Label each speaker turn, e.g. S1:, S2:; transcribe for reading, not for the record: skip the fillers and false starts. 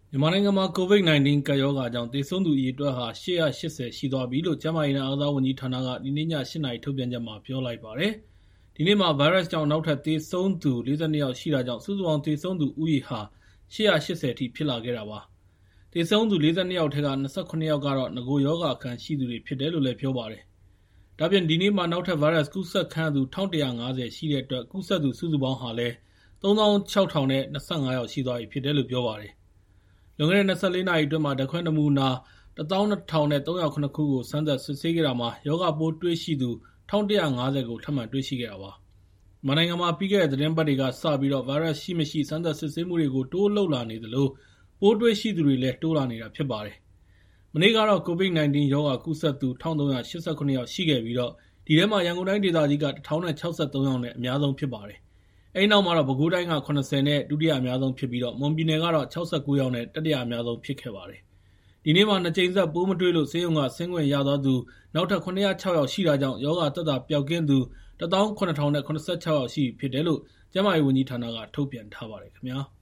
S1: မြန်မာနိုင်ငံမှာ COVID-19 ကပ်ရောဂါကြောင့် သေဆုံးသူအရေအတွက်ဟာ ၈၈၀ ရှိသွားပြီလို့ ကျန်းမာရေးနဲ့ အားကစားဝန်ကြီးဌာနက ဒီနေ့ည ၈ နာရီ ထုတ်ပြန်ချက်မှာ ပြောလိုက်ပါတယ်။ ဒီနေ့မှာ ဗိုင်းရပ်စ်ကြောင့် နောက်ထပ် သေဆုံးသူ ၄၂ ယောက်ရှိတာကြောင့် စုစုပေါင်း သေဆုံးသူဦးရေဟာ ၈၈၀ အထိ ဖြစ်လာခဲ့တာပါ။ သေဆုံးသူ ၄၂ ယောက်ထဲက ၂၇ ယောက်ကတော့ နဂိုရောဂါအခံရှိသူတွေ ဖြစ်တယ်လို့လည်း ပြောပါတယ်။ ဒါ့အပြင် ဒီနေ့မှာ နောက်ထပ် ဗိုင်းရပ်စ်ကူးစက်ခံရသူ ၁,၁၅၀ ရှိတဲ့အတွက် ကူးစက်သူ စုစုပေါင်းဟာလည်း ၃၆,၀၂၅ ယောက်ရှိသွားပြီဖြစ်တယ်လို့ ပြောပါတယ်။ လွန်ခဲ့တဲ့ ၂၄ နာရီအတွင်း ဓာတ်ခွဲနမူနာ ၁၂,၃၀၇ ခုကို စမ်းသပ်စစ်ဆေးခဲ့တာမှာ ရောဂါပိုးတွေ့ရှိသူ ၁,၁၅၀ ကို ထပ်မံတွေ့ရှိခဲ့တာပါ။ မြန်မာနိုင်ငံမှာ ပြီးခဲ့တဲ့ သီတင်းပတ်တွေကစပြီး ဗိုင်းရပ်စ်ရှိမရှိ စမ်းသပ်စစ်ဆေးမှုတွေကို တိုးလုပ်လာနေသလို ပိုးတွေ့ရှိသူတွေလည်း တိုးလာနေတာဖြစ်ပါတယ်။ မနေ့ကတော့ COVID-19 ရောဂါကူးစက်သူ ၁,၃၈၇ ယောက်ရှိခဲ့ပြီး ဒီထဲမှာ ရန်ကုန်တိုင်းဒေသကြီးက ၁,၀၆၃ ယောက်နဲ့ အများဆုံးဖြစ်ပါတယ်။ အဲဒီနောက်မှာတော့ ပဲခူးတိုင်းက ၇၀ နဲ့ ဒုတိယအများဆုံးဖြစ်ပြီး မွန်ပြည်နယ်ကတော့ ၆၉ ယောက်နဲ့ တတိယအများဆုံးဖြစ်ခဲ့ပါတယ်။ ဒီနေ့မှာ ၂ ကြိမ်ဆက် ပိုးမတွေ့လို့ ဆေးရုံက ဆင်းခွင့်ရသွားသူ နောက်ထပ် ၇၀၆ ယောက်ရှိတာကြောင့် ရောဂါသက်သာပျောက်ကင်းသူ ၁၇,၀၇၆ ယောက်ရှိပြီဖြစ်တယ်လို့ ကျန်းမာရေးဝန်ကြီးဌာနက ထုတ်ပြန်ထားပါတယ်ခင်ဗျာ။